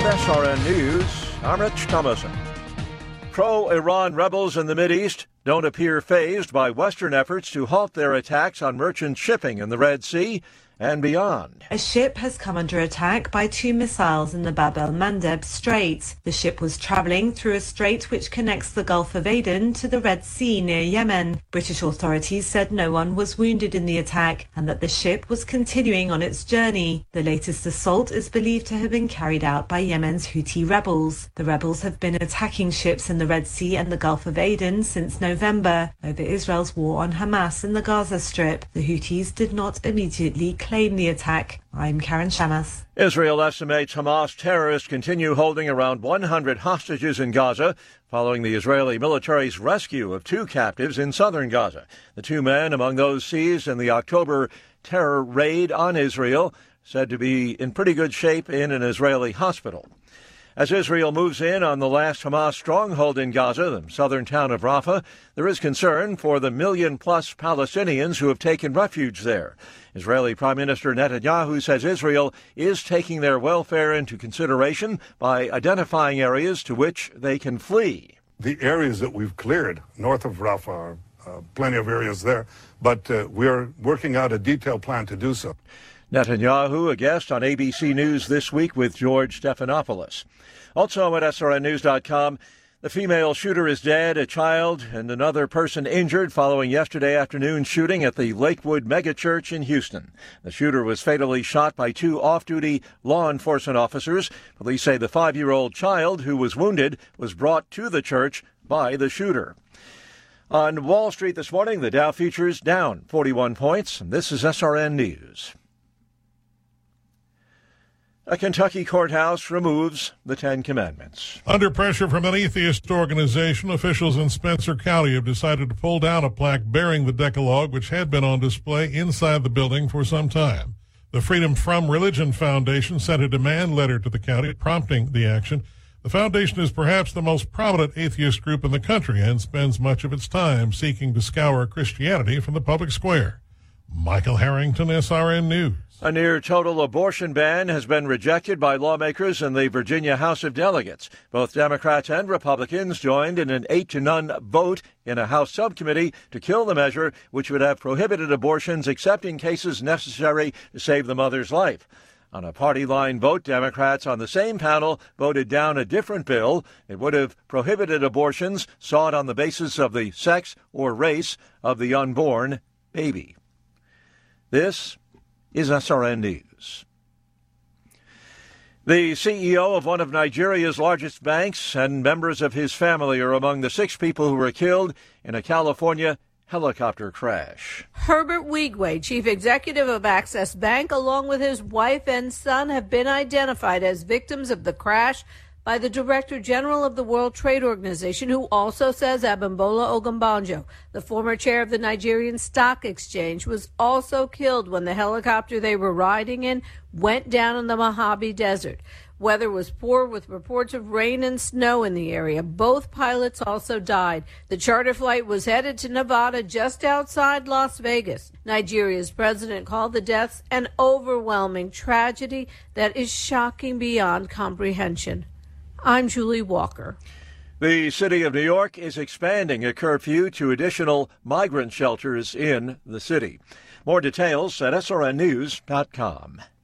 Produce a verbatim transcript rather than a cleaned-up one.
S R N News, I'm Rich Thomason. Pro-Iran rebels in the Mideast don't appear fazed by Western efforts to halt their attacks on merchant shipping in the Red Sea and beyond. A ship has come under attack by two missiles in the Bab el-Mandeb Strait. The ship was travelling through a strait which connects the Gulf of Aden to the Red Sea near Yemen. British authorities said no one was wounded in the attack and that the ship was continuing on its journey. The latest assault is believed to have been carried out by Yemen's Houthi rebels. The rebels have been attacking ships in the Red Sea and the Gulf of Aden since November over Israel's war on Hamas in the Gaza Strip. The Houthis did not immediately claim the attack. I'm Karen Shamas. Israel estimates Hamas terrorists continue holding around one hundred hostages in Gaza following the Israeli military's rescue of two captives in southern Gaza. The two men among those seized in the October terror raid on Israel, said to be in pretty good shape in an Israeli hospital. As Israel moves in on the last Hamas stronghold in Gaza, the southern town of Rafah, there is concern for the million-plus Palestinians who have taken refuge there. Israeli Prime Minister Netanyahu says Israel is taking their welfare into consideration by identifying areas to which they can flee. The areas that we've cleared north of Rafah are uh, plenty of areas there, but uh, we are working out a detailed plan to do so. Netanyahu, a guest on A B C News This Week with George Stephanopoulos. Also at S R N news dot com, the female shooter is dead, a child and another person injured following yesterday afternoon's shooting at the Lakewood megachurch in Houston. The shooter was fatally shot by two off-duty law enforcement officers. Police say the five-year-old child who was wounded was brought to the church by the shooter. On Wall Street this morning, the Dow futures down forty-one points. This is S R N News. A Kentucky courthouse removes the Ten Commandments. Under pressure from an atheist organization, officials in Spencer County have decided to pull down a plaque bearing the Decalogue, which had been on display inside the building for some time. The Freedom From Religion Foundation sent a demand letter to the county prompting the action. The foundation is perhaps the most prominent atheist group in the country and spends much of its time seeking to scour Christianity from the public square. Michael Harrington, S R N News. A near-total abortion ban has been rejected by lawmakers in the Virginia House of Delegates. Both Democrats and Republicans joined in an eight to none vote in a House subcommittee to kill the measure, which would have prohibited abortions except in cases necessary to save the mother's life. On a party-line vote, Democrats on the same panel voted down a different bill. It would have prohibited abortions sought on the basis of the sex or race of the unborn baby. This is S R N News. The C E O of one of Nigeria's largest banks and members of his family are among the six people who were killed in a California helicopter crash. Herbert Wigwe, chief executive of Access Bank, along with his wife and son, have been identified as victims of the crash by the Director General of the World Trade Organization, who also says Abimbola Ogunbanjo, the former chair of the Nigerian Stock Exchange, was also killed when the helicopter they were riding in went down in the Mojave Desert. Weather was poor with reports of rain and snow in the area. Both pilots also died. The charter flight was headed to Nevada just outside Las Vegas. Nigeria's president called the deaths an overwhelming tragedy that is shocking beyond comprehension. I'm Julie Walker. The city of New York is expanding a curfew to additional migrant shelters in the city. More details at S R N news dot com.